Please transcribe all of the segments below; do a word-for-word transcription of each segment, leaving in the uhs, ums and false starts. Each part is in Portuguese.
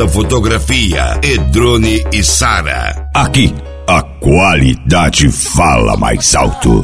Brenda Fotografia e Drone e Sara. Aqui, a qualidade fala mais alto.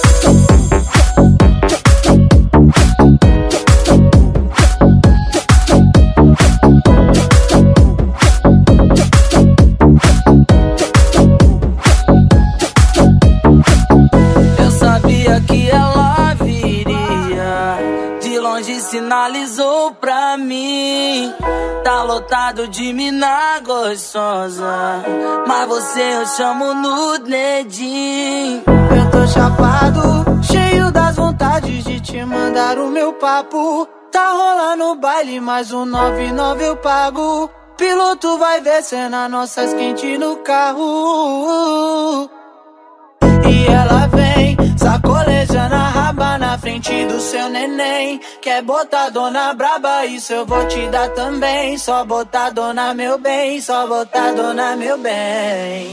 Eu sabia que ela viria, de longe sinalizou pra mim. Tá lotado de mina gostosa, mas você eu chamo no dedinho. Eu tô chapado, cheio das vontades de te mandar o meu papo. Tá rolando baile, mais um nove e nove eu pago. Piloto vai ver cena nossas quente no carro. E ela vem, sacolejando a raba na frente do seu neném. Quer botar dona braba, isso eu vou te dar também. Só botar dona meu bem, só botar dona meu bem.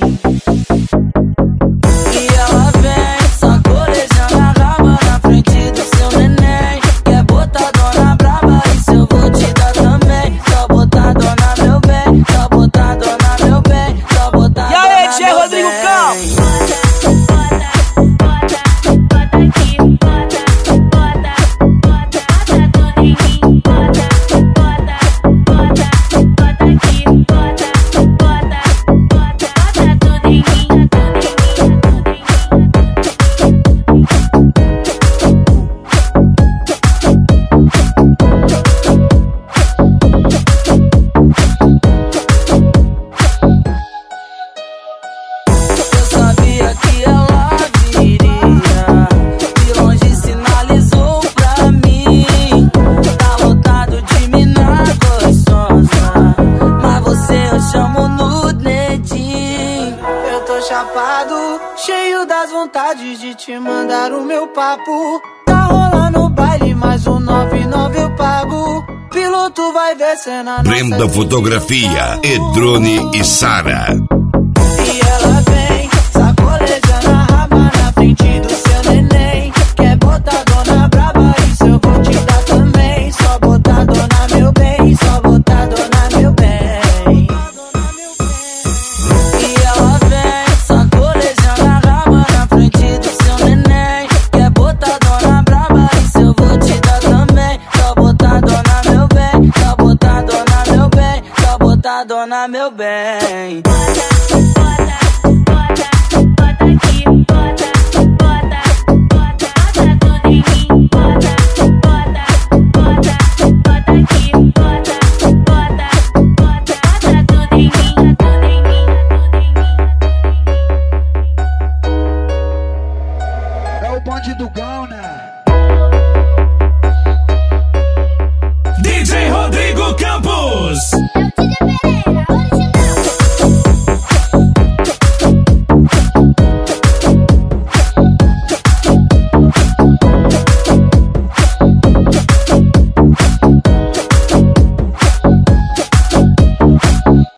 E ela vem, sacolejando a raba na frente do seu neném. Quer botar dona braba, isso eu vou te dar também. Só botar dona meu bem, só botar dona meu bem, só botar dona meu bem. E aí, Tchê Rodrigo Campos? Chapado, cheio das vontades de te mandar o meu papo. Tá rolando baile, mais um nove e nove eu pago. Piloto vai ver cena. Brenda Fotografia e Drone e Sara. E ela vem, sacolejando a raba na frente do seu neném. Quer botar dona braba, isso eu vou te dar também. Só botar dona meu bem, só botar dona meu bem. E ela vem, sacolejando a raba na frente do seu neném. Quer botar dona braba, isso eu vou te dar também. Só botar dona meu bem, só botar dona meu bem, só botar dona meu bem.